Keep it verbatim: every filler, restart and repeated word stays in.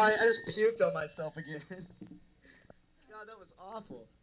sorry, I just puked on myself again. God, that was awful.